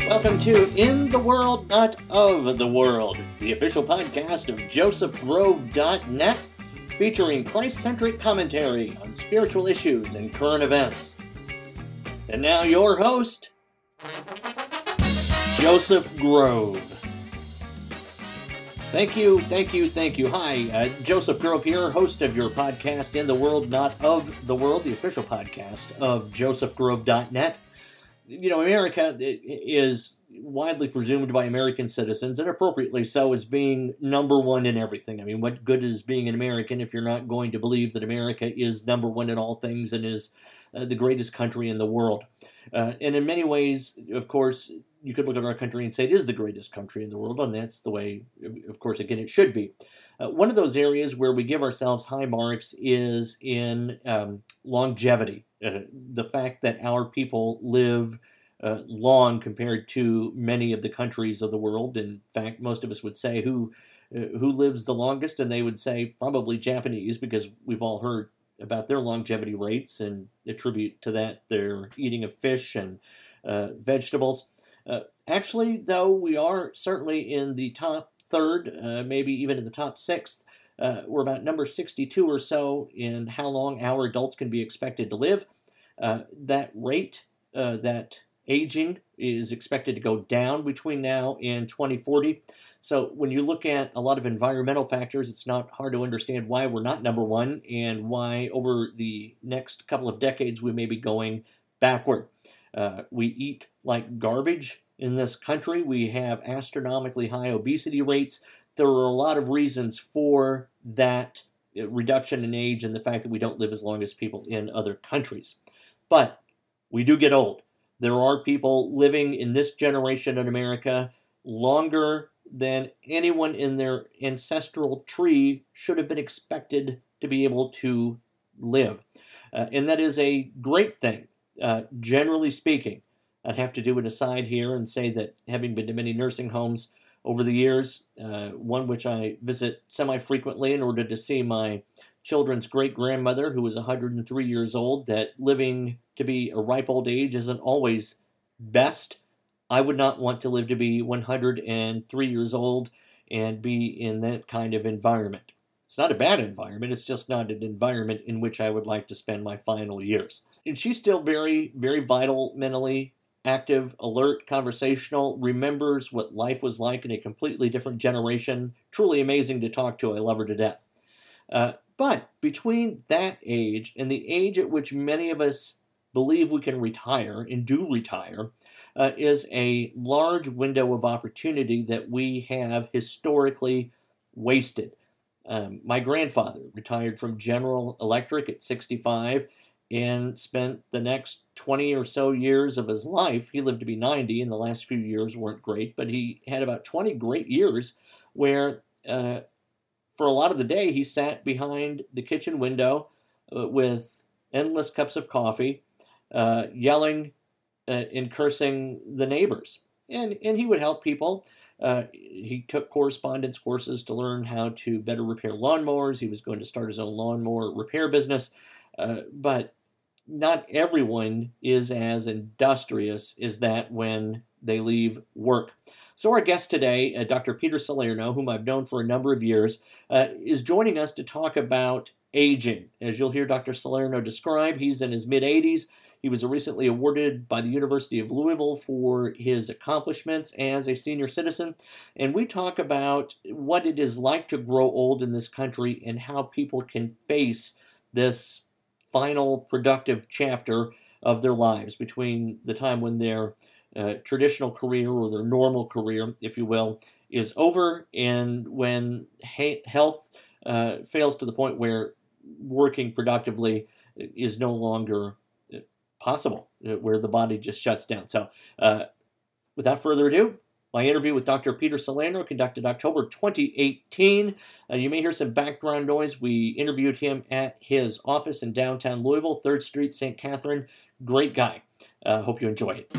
Welcome to In the World, Not of the World, the official podcast of josephgrove.net, featuring Christ-centric commentary on spiritual issues and current events. And now your host, Joseph Grove. Thank you. Hi, Joseph Grove here, host of your podcast, In the World, Not of the World, the official podcast of josephgrove.net. You know, America is widely presumed by American citizens, and appropriately so, as being number one in everything. I mean, what good is being an American if you're not going to believe that America is number one in all things and is the greatest country in the world? And in many ways, of course, you could look at our country and say it is the greatest country in the world, and that's the way, of course, again, it should be. One of those areas where we give ourselves high marks is in longevity. The fact that our people live long compared to many of the countries of the world. In fact, most of us would say who lives the longest, and they would say probably Japanese, because we've all heard about their longevity rates and attribute to that their eating of fish and vegetables. Actually, though, we are certainly in the top third, maybe even in the top sixth. We're about number 62 or so in how long our adults can be expected to live. That rate, that aging, is expected to go down between now and 2040. So when you look at a lot of environmental factors, it's not hard to understand why we're not number one and why over the next couple of decades we may be going backward. We eat like garbage in this country. We have astronomically high obesity rates. There are a lot of reasons for that reduction in age and the fact that we don't live as long as people in other countries. But we do get old. There are people living in this generation in America longer than anyone in their ancestral tree should have been expected to be able to live. And that is a great thing, generally speaking. I'd have to do an aside here and say that having been to many nursing homes over the years, one which I visit semi-frequently in order to see my children's great-grandmother, who was 103 years old, that living to be a ripe old age isn't always best. I would not want to live to be 103 years old and be in that kind of environment. It's not a bad environment, it's just not an environment in which I would like to spend my final years. And she's still very, very vital mentally, active, alert, conversational, remembers what life was like in a completely different generation. Truly amazing to talk to. I love her to death. But between that age and the age at which many of us believe we can retire and do retire is a large window of opportunity that we have historically wasted. My grandfather retired from General Electric at 65 and spent the next 20 or so years of his life. He lived to be 90, and the last few years weren't great, but he had about 20 great years where for a lot of the day he sat behind the kitchen window with endless cups of coffee, yelling and cursing the neighbors. And he would help people. He took correspondence courses to learn how to better repair lawnmowers. He was going to start his own lawnmower repair business. But not everyone is as industrious as that when they leave work. So our guest today, Dr. Peter Salerno, whom I've known for a number of years, is joining us to talk about aging. As you'll hear Dr. Salerno describe, he's in his mid-80s. He was recently awarded by the University of Louisville for his accomplishments as a senior citizen. And we talk about what it is like to grow old in this country and how people can face this final productive chapter of their lives between the time when their traditional career or their normal career, if you will, is over and when health fails to the point where working productively is no longer possible, where the body just shuts down. So without further ado, my interview with Dr. Peter Salerno, conducted October 2018. You may hear some background noise. We interviewed him at his office in downtown Louisville, 3rd Street, St. Catherine. Great guy. Hope you enjoy it.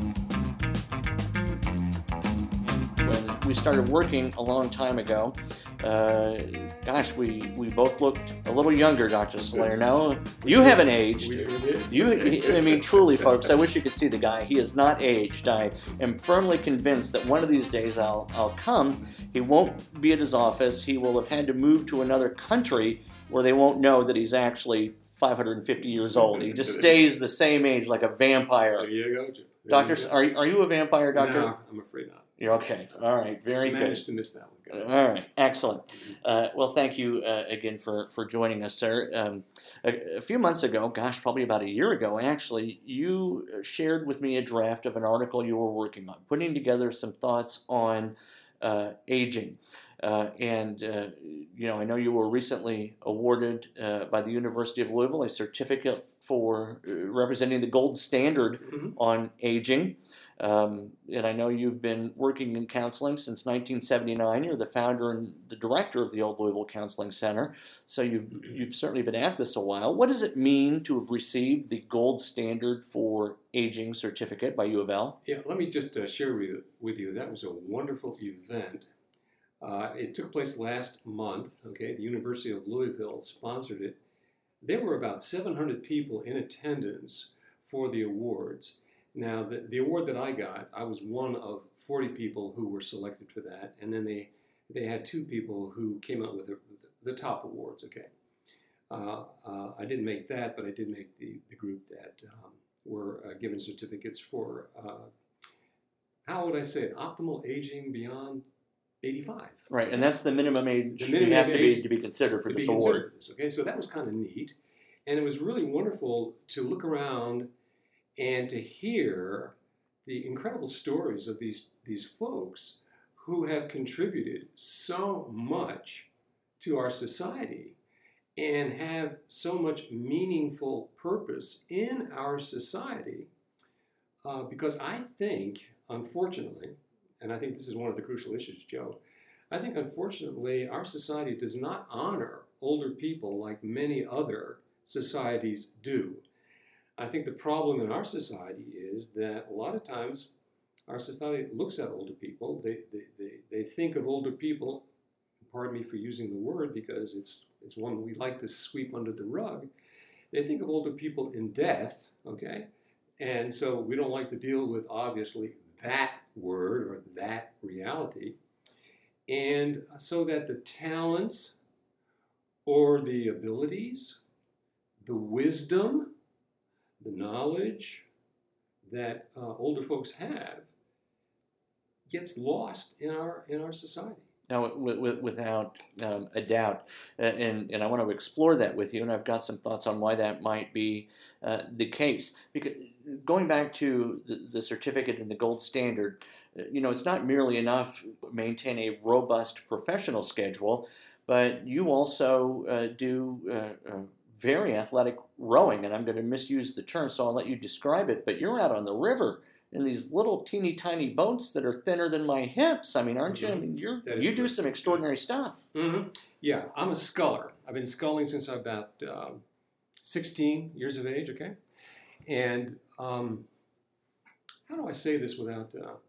When we started working a long time ago, Gosh, we both looked a little younger, Dr. Salerno. You haven't aged. I mean, truly, folks, I wish you could see the guy. He has not aged. I am firmly convinced that one of these days I'll come. He won't be at his office. He will have had to move to another country where they won't know that he's actually 550 years old. He just stays the same age like a vampire. There you go, Jim. Doctor, are you a vampire, Doctor? No, I'm afraid not. You're okay. All right. Very good. Managed to miss that one. All right. Excellent. Well, thank you again for joining us, sir. A few months ago, gosh, probably about a year ago, actually, you shared with me a draft of an article you were working on, putting together some thoughts on aging. I know you were recently awarded by the University of Louisville a certificate for representing the gold standard on aging. And I know you've been working in counseling since 1979. You're the founder and the director of the Old Louisville Counseling Center. So you've certainly been at this a while. What does it mean to have received the gold standard for aging certificate by U of L? Yeah, let me just share with you. That was a wonderful event. It took place last month. Okay, the University of Louisville sponsored it. There were about 700 people in attendance for the awards. Now, the award that I got, I was one of 40 people who were selected for that, and then they had 2 people who came out with the top awards. Okay, I didn't make that, but I did make the group that were given certificates for how would I say it? Optimal aging beyond 85. Right, and that's the minimum age you have to be considered for this award. Okay, so that was kind of neat, and it was really wonderful to look around and to hear the incredible stories of these folks who have contributed so much to our society and have so much meaningful purpose in our society. Because I think, unfortunately, and I think this is one of the crucial issues, Joe, I think unfortunately our society does not honor older people like many other societies do. I think the problem in our society is that a lot of times our society looks at older people. They think of older people, pardon me for using the word because it's one we like to sweep under the rug. They think of older people in death, okay? And so we don't like to deal with, obviously, that word or that reality. And so that the talents or the abilities, the wisdom, the knowledge that older folks have gets lost in our society. Now, without a doubt, and I want to explore that with you, and I've got some thoughts on why that might be the case. Because going back to the certificate and the gold standard, it's not merely enough to maintain a robust professional schedule, but you also do very athletic rowing, and I'm going to misuse the term, so I'll let you describe it, but you're out on the river in these little teeny tiny boats that are thinner than my hips. I mean, aren't you? I mean, you do some extraordinary stuff. Mm-hmm. Yeah, I'm a sculler. I've been sculling since I'm about 16 years of age, okay? And how do I say this with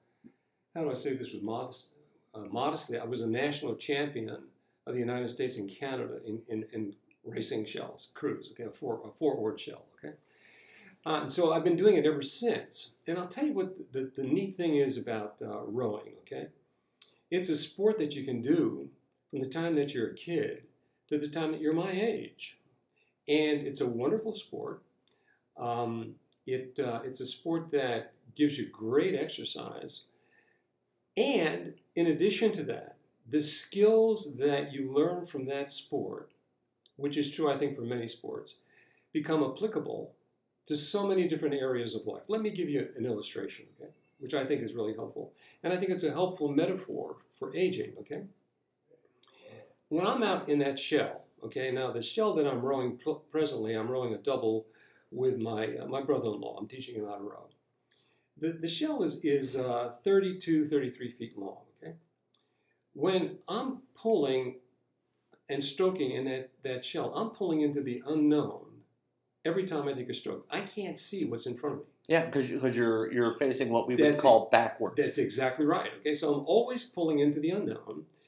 modesty? I was a national champion of the United States and Canada in racing shells, crews, okay, a four-oared shell, okay? And so I've been doing it ever since. And I'll tell you what the neat thing is about rowing, okay? It's a sport that you can do from the time that you're a kid to the time that you're my age. And it's a wonderful sport. It's a sport that gives you great exercise. And in addition to that, the skills that you learn from that sport, which is true, I think, for many sports, become applicable to so many different areas of life. Let me give you an illustration, okay, which I think is really helpful. And I think it's a helpful metaphor for aging, okay? When I'm out in that shell, okay, now the shell that I'm rowing presently, I'm rowing a double with my brother-in-law. I'm teaching him how to row. The shell is 32, 33 feet long, okay? When I'm pulling and stroking in that shell, I'm pulling into the unknown every time I take a stroke. I can't see what's in front of me. Yeah, because you're facing what we would call backwards. That's exactly right. Okay, so I'm always pulling into the unknown,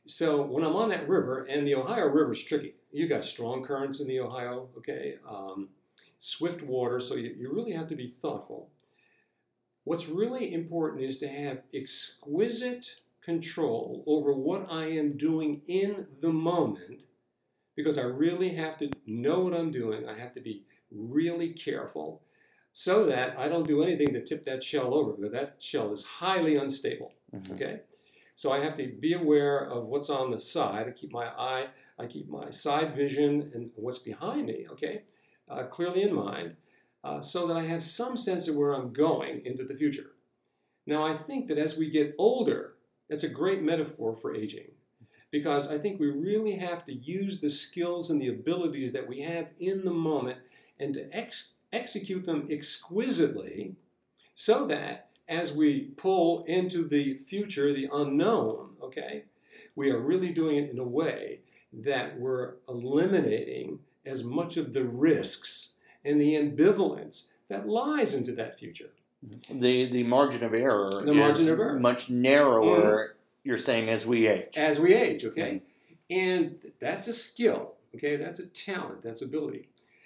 So when I'm on that river, and the Ohio River is tricky. You got strong currents in the Ohio, okay? Swift water, so you really have to be thoughtful. What's really important is to have exquisite control over what I am doing in the moment, because I really have to know what I'm doing. I have to be really careful so that I don't do anything to tip that shell over, because that shell is highly unstable, okay? So I have to be aware of what's on the side. I keep my side vision and what's behind me, okay, clearly in mind, so that I have some sense of where I'm going into the future. Now, I think that as we get older, that's a great metaphor for aging, because I think we really have to use the skills and the abilities that we have in the moment and to execute them exquisitely, so that as we pull into the future, the unknown, okay, we are really doing it in a way that we're eliminating as much of the risks and the ambivalence that lies into that future. The margin of error is much narrower, you're saying, as we age. As we age, okay? And that's a skill, okay? That's a talent, that's ability.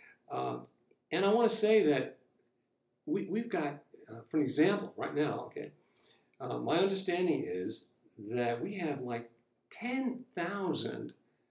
And I want to say that we've got, for an example, right now, okay, my understanding is that we have like 10,000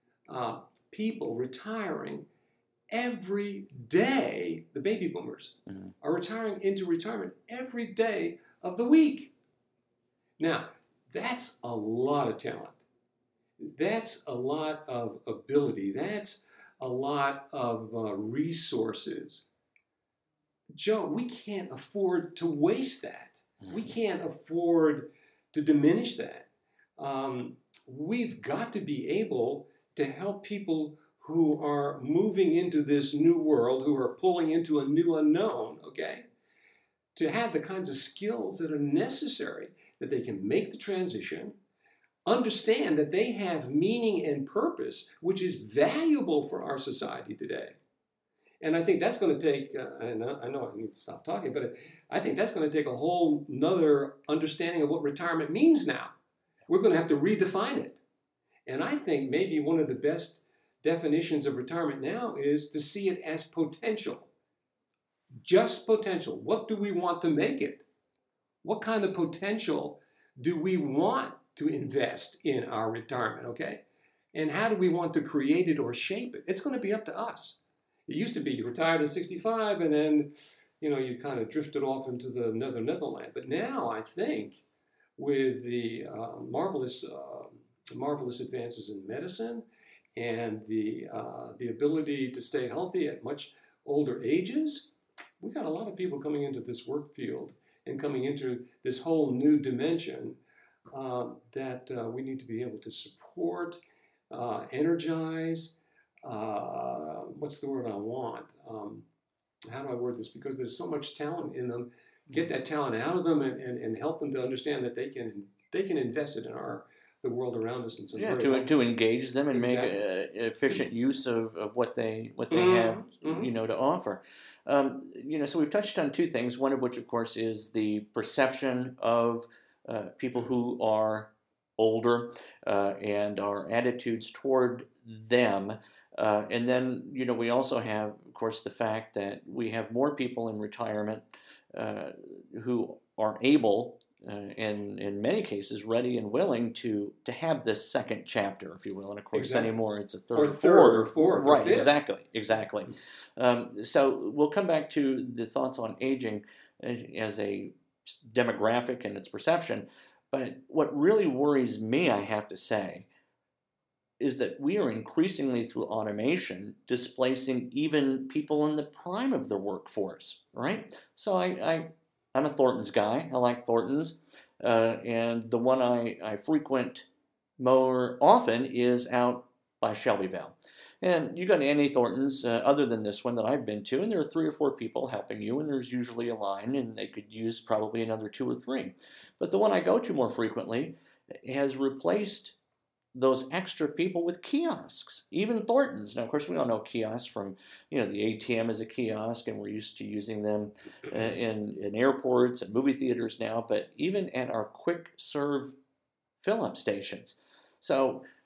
people retiring every day. The baby boomers are retiring into retirement every day of the week. Now, that's a lot of talent. That's a lot of ability. That's a lot of resources. Joe, we can't afford to waste that. We can't afford to diminish that. We've got to be able to help people who are moving into this new world, who are pulling into a new unknown, okay, to have the kinds of skills that are necessary, that they can make the transition, understand that they have meaning and purpose, which is valuable for our society today. And I think that's going to take, and I know I need to stop talking, but I think that's going to take a whole nother understanding of what retirement means now. We're going to have to redefine it. And I think maybe one of the best definitions of retirement now is to see it as potential. Just potential. What do we want to make it? What kind of potential do we want to invest in our retirement, okay? And how do we want to create it or shape it? It's going to be up to us. It used to be you retired at 65 and then, you kind of drifted off into the Netherland. But now I think with the marvelous advances in medicine and the ability to stay healthy at much older ages, we've got a lot of people coming into this work field and coming into this whole new dimension that we need to be able to support, energize. What's the word I want? How do I word this? Because there's so much talent in them. Get that talent out of them and help them to understand that they can invest it in the world around us in some to engage them and make efficient use of what they have to offer. So we've touched on two things. One of which, of course, is the perception of people who are older and our attitudes toward them. And then, we also have, of course, the fact that we have more people in retirement who are able, and in many cases, ready and willing to have this second chapter, if you will. And of course, anymore, it's a third or fourth. Right, exactly. So we'll come back to the thoughts on aging as a demographic and its perception. But what really worries me, I have to say, is that we are increasingly, through automation, displacing even people in the prime of the workforce, right? So I'm a Thornton's guy. I like Thornton's. And the one I frequent more often is out by Shelbyville. And you go to any Thornton's other than this one that I've been to, and there are 3 or 4 people helping you, and there's usually a line, and they could use probably another 2 or 3. But the one I go to more frequently has replaced those extra people with kiosks, even Thornton's. Now, of course, we all know kiosks from, the ATM is a kiosk, and we're used to using them in airports and movie theaters now, but even at our quick serve fill-up stations. So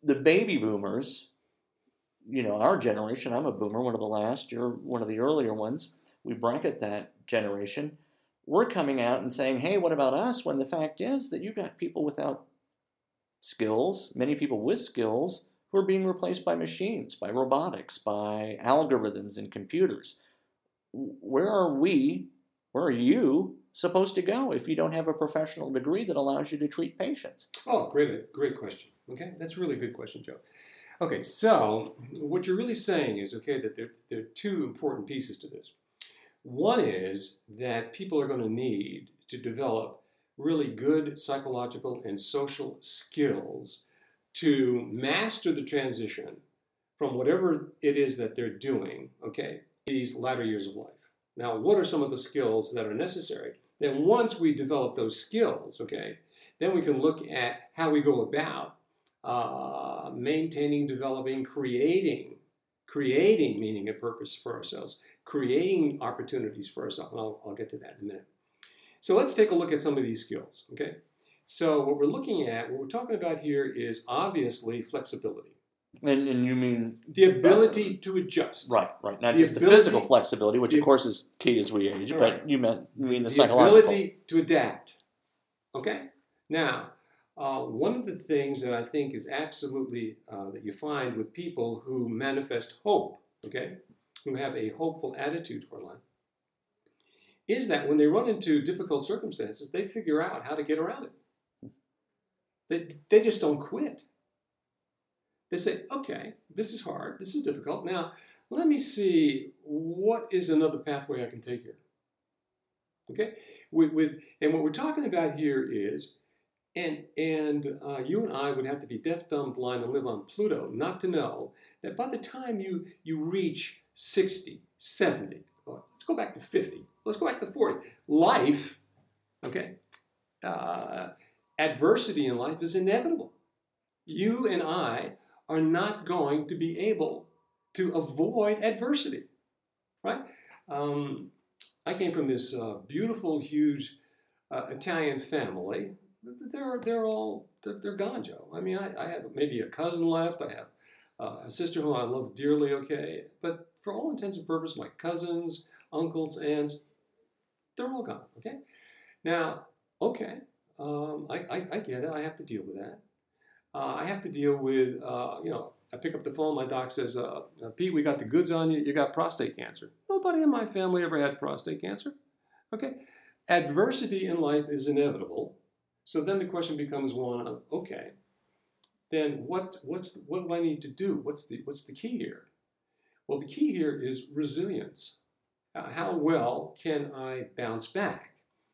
the baby boomers, our generation, I'm a boomer, one of the last, you're one of the earlier ones, we bracket that generation, we're coming out and saying, hey, what about us? When the fact is that you've got people without skills, many people with skills, who are being replaced by machines, by robotics, by algorithms and computers. Where are you supposed to go if you don't have a professional degree that allows you to treat patients? Oh, great question. Okay, that's a really good question, Joe. Okay, so what you're really saying is, that there are two important pieces to this. One is that people are going to need to develop really good psychological and social skills to master the transition from whatever it is that they're doing, these latter years of life. Now, what are some of the skills that are necessary? Then once we develop those skills, then we can look at how we go about maintaining, developing, creating meaning and purpose for ourselves, creating opportunities for ourselves, and I'll get to that in a minute. So let's take a look at some of these skills, So what we're talking about here is obviously flexibility. And you mean the ability to adjust. Right. Not just the physical flexibility, which of course is key as we age, but you mean the psychological. The ability to adapt. Now, one of the things that I think is absolutely that you find with people who manifest hope, who have a hopeful attitude toward life, is that when they run into difficult circumstances, they figure out how to get around it. They just don't quit. They say, okay, this is hard, this is difficult. Now, let me see what is another pathway I can take here. And what we're talking about here is, and you and I would have to be deaf, dumb, blind, and live on Pluto not to know that by the time you reach 60, 70, let's go back to 50, let's go back to 40, life, adversity in life is inevitable. You and I are not going to be able to avoid adversity, right? I came from this beautiful, huge Italian family. They're gone, Joe. I mean, I have maybe a cousin left. I have a sister who I love dearly, But for all intents and purposes, my cousins, uncles, aunts, they're all gone, Now, I get it. I have to deal with that. I have to deal with, I pick up the phone, my doc says, Pete, we got the goods on you, you got prostate cancer. Nobody in my family ever had prostate cancer. Adversity in life is inevitable. So then the question becomes one of, then what do I need to do? What's the key here? Well, the key here is resilience. How well can I bounce back?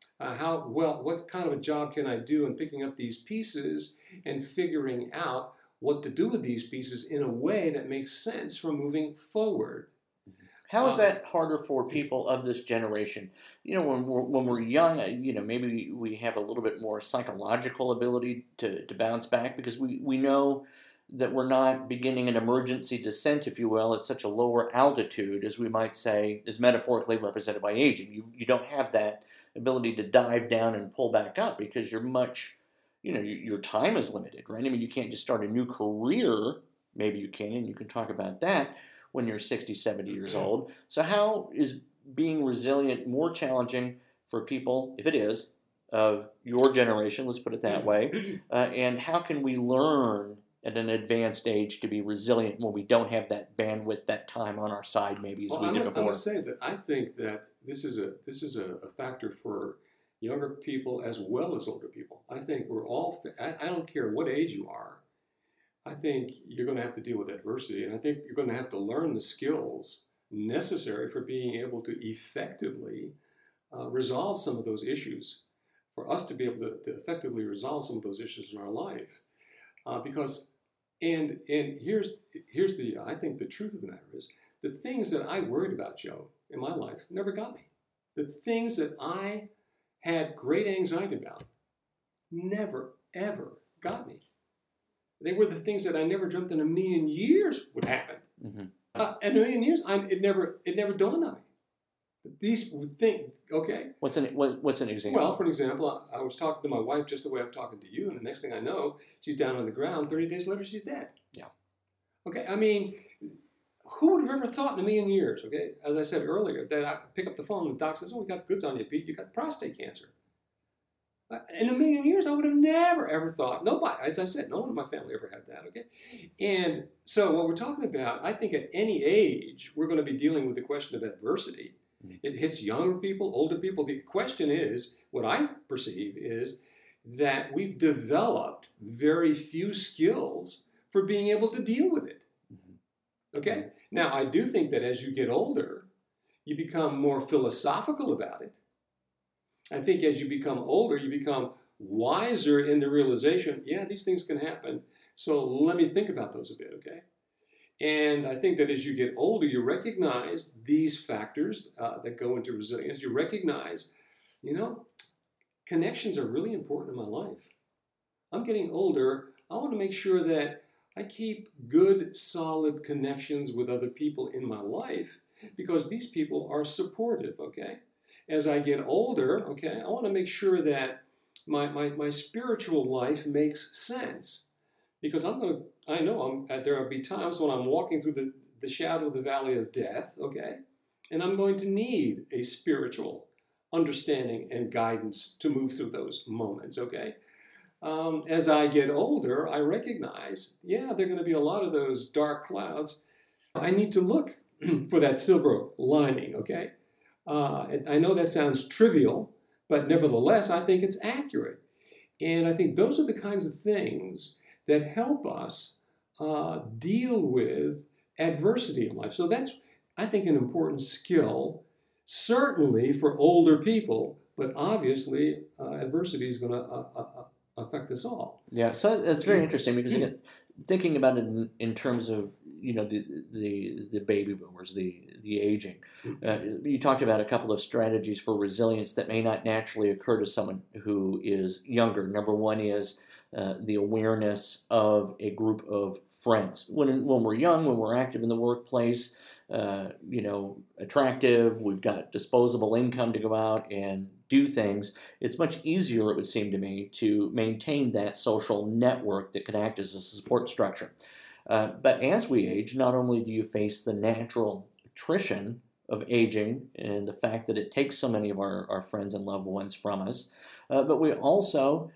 What kind of a job can I do in picking up these pieces and figuring out what to do with these pieces in a way that makes sense for moving forward? How is that harder for people of this generation? When we're young, maybe we have a little bit more psychological ability to bounce back because we know that we're not beginning an emergency descent, if you will, at such a lower altitude as we might say is metaphorically represented by aging. You don't have that ability to dive down and pull back up because you're much, your time is limited, right? I mean, you can't just start a new career. Maybe you can, and you can talk about that when you're 60, 70 years old. So how is being resilient more challenging for people, if it is, of your generation, let's put it that way, and how can we learn at an advanced age to be resilient when we don't have that bandwidth, that time on our side maybe as we did before? I must say that I think that this is a factor for younger people as well as older people. I think we're all, I don't care what age you are, I think you're going to have to deal with adversity, and I think you're going to have to learn the skills necessary for being able to effectively resolve some of those issues, for us to be able to effectively resolve some of those issues in our life. Because here's the, I think the truth of the matter is, the things that I worried about, Joe, in my life never got me. The things that I had great anxiety about never, ever got me. They were the things that I never dreamt in a million years would happen. Mm-hmm. In a million years, it never dawned on me. these things, okay? What's an example? Well, for example, I was talking to my wife just the way I'm talking to you, and the next thing I know, she's down on the ground. 30 days later, she's dead. Yeah. Okay, I mean, who would have ever thought in a million years, okay, as I said earlier, that I pick up the phone and the doc says, oh, we got goods on you, Pete, you got prostate cancer. In a million years, I would have never, ever thought, nobody, as I said, no one in my family ever had that, okay? And so what we're talking about, I think at any age, we're going to be dealing with the question of adversity. It hits younger people, older people. The question is, what I perceive is that we've developed very few skills for being able to deal with it. Okay? Now, I do think that as you get older, you become more philosophical about it. I think as you become older, you become wiser in the realization, yeah, these things can happen. So let me think about those a bit, okay? And I think that as you get older, you recognize these factors that go into resilience. You recognize, connections are really important in my life. I'm getting older. I want to make sure that I keep good, solid connections with other people in my life because these people are supportive, okay? As I get older, okay, I want to make sure that my spiritual life makes sense. Because there will be times when I'm walking through the shadow of the valley of death, okay? And I'm going to need a spiritual understanding and guidance to move through those moments, okay? As I get older, I recognize, there are going to be a lot of those dark clouds. I need to look for that silver lining, okay? And I know that sounds trivial, but nevertheless, I think it's accurate. And I think those are the kinds of things that help us deal with adversity in life. So that's, I think, an important skill, certainly for older people, but obviously adversity is going to affect us all. Yeah, so that's very interesting because again, thinking about it in terms of the baby boomers, the aging. You talked about a couple of strategies for resilience that may not naturally occur to someone who is younger. Number one is the awareness of a group of friends. When we're young, when we're active in the workplace, attractive, we've got disposable income to go out and do things, it's much easier, it would seem to me, to maintain that social network that can act as a support structure. But as we age, not only do you face the natural attrition of aging and the fact that it takes so many of our friends and loved ones from us, but we also,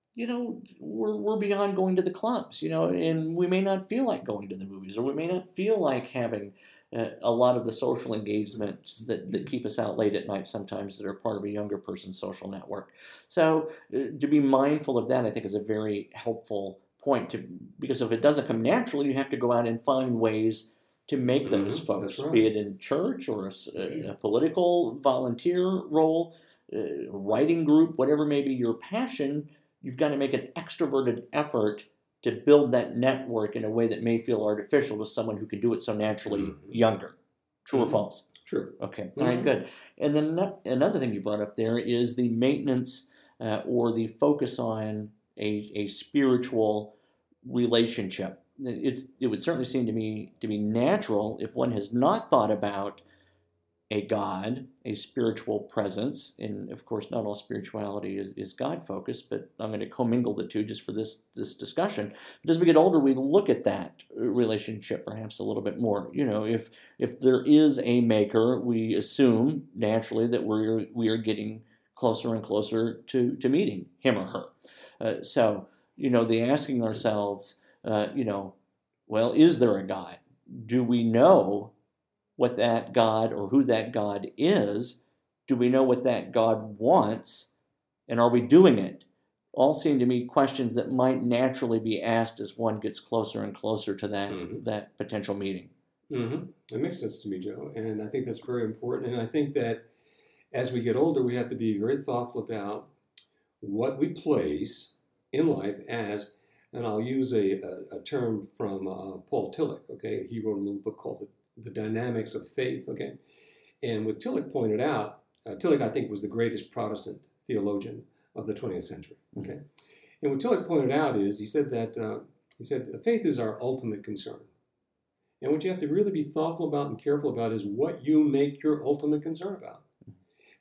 we're beyond going to the clubs, and we may not feel like going to the movies, or we may not feel like having a lot of the social engagements that keep us out late at night sometimes that are part of a younger person's social network. So to be mindful of that, I think, is a very helpful point, because if it doesn't come naturally, you have to go out and find ways to make those folks, right, be it in church or a political volunteer role, writing group, whatever may be your passion. You've got to make an extroverted effort to build that network in a way that may feel artificial to someone who can do it so naturally younger. True or false? True. Okay. All right, good. And then another thing you brought up there is the maintenance or the focus on a spiritual relationship. It would certainly seem to me to be natural if one has not thought about a God, a spiritual presence, and of course not all spirituality is God-focused, but I'm going to commingle the two just for this discussion. But as we get older, we look at that relationship perhaps a little bit more. If there is a maker, we assume naturally that we are getting closer and closer to meeting him or her. So the asking ourselves, well, is there a God? Do we know what that God or who that God is? Do we know what that God wants? And are we doing it? All seem to me questions that might naturally be asked as one gets closer and closer to that potential meeting. It makes sense to me, Joe. And I think that's very important. And I think that as we get older, we have to be very thoughtful about what we place in life as, and I'll use a term from Paul Tillich, okay? He wrote a little book called The Dynamics of Faith, okay? And what Tillich pointed out, Tillich, I think, was the greatest Protestant theologian of the 20th century, okay? And what Tillich pointed out is, he said faith is our ultimate concern. And what you have to really be thoughtful about and careful about is what you make your ultimate concern about.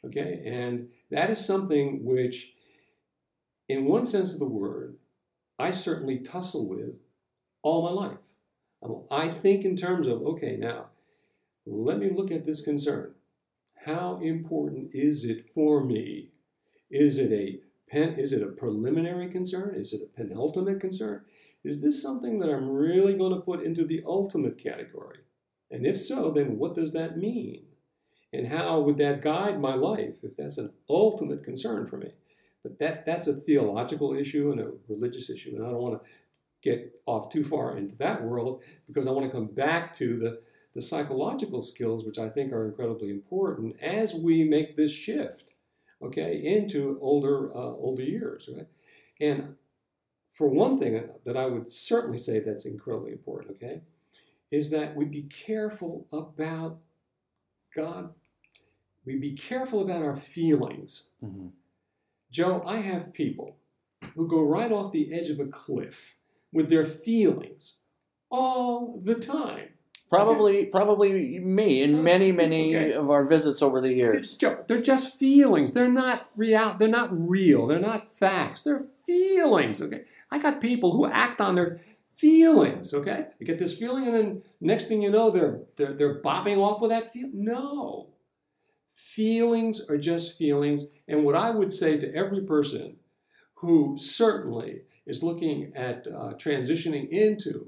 Okay, and that is something which, in one sense of the word, I certainly tussle with all my life. I think in terms of, okay, now, let me look at this concern. How important is it for me? Is it a preliminary concern? Is it a penultimate concern? Is this something that I'm really going to put into the ultimate category? And if so, then what does that mean? And how would that guide my life if that's an ultimate concern for me? But that's a theological issue and a religious issue, and I don't want to get off too far into that world because I want to come back to the psychological skills, which I think are incredibly important as we make this shift, okay, into older years, right? And for one thing that I would certainly say that's incredibly important, okay, is that we be careful about God. We be careful about our feelings. Mm-hmm. Joe, I have people who go right off the edge of a cliff with their feelings all the time. Probably me in many of our visits over the years. They're just feelings. They're not real. They're not real. They're not facts. They're feelings. Okay. I got people who act on their feelings. Okay. You get this feeling, and then next thing you know, they're bopping off with that feeling. No. Feelings are just feelings. And what I would say to every person who certainly is looking at transitioning into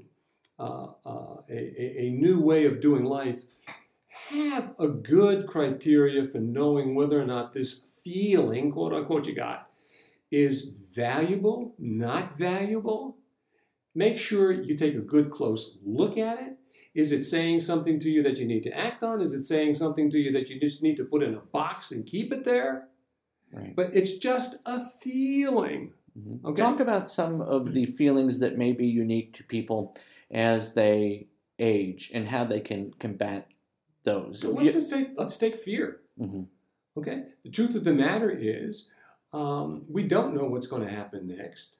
a new way of doing life, have a good criteria for knowing whether or not this feeling, quote unquote, you got, is valuable, not valuable. Make sure you take a good close look at it. Is it saying something to you that you need to act on? Is it saying something to you that you just need to put in a box and keep it there? Right. But it's just a feeling. Mm-hmm. Okay? Talk about some of the feelings that may be unique to people as they age and how they can combat those. So let's take fear. Mm-hmm. Okay? The truth of the matter is we don't know what's going to happen next.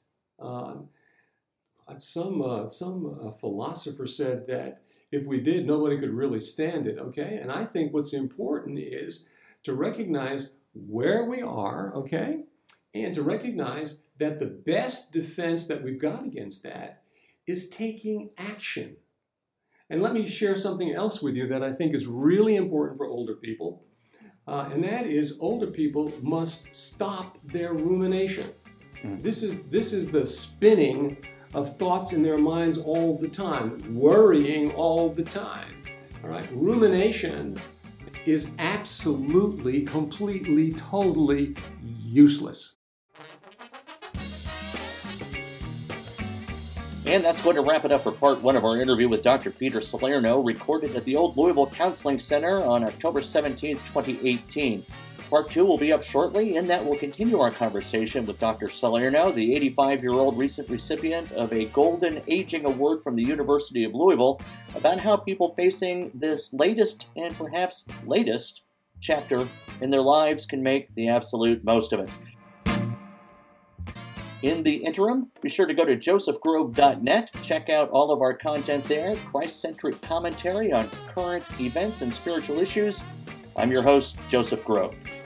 Some philosopher said that if we did, nobody could really stand it, okay? And I think what's important is to recognize where we are, okay? And to recognize that the best defense that we've got against that is taking action. And let me share something else with you that I think is really important for older people, and that is older people must stop their rumination. Mm. This is the spinning of thoughts in their minds all the time, worrying all the time. All right, rumination is absolutely, completely, totally useless. And that's going to wrap it up for part one of our interview with Dr. Peter Salerno, recorded at the Old Louisville Counseling Center on October 17, 2018. Part two will be up shortly, and that will continue our conversation with Dr. Salerno, the 85-year-old recent recipient of a Golden Aging Award from the University of Louisville, about how people facing this latest and perhaps latest chapter in their lives can make the absolute most of it. In the interim, be sure to go to josephgrove.net, check out all of our content there, Christ-centric commentary on current events and spiritual issues. I'm your host, Joseph Grove.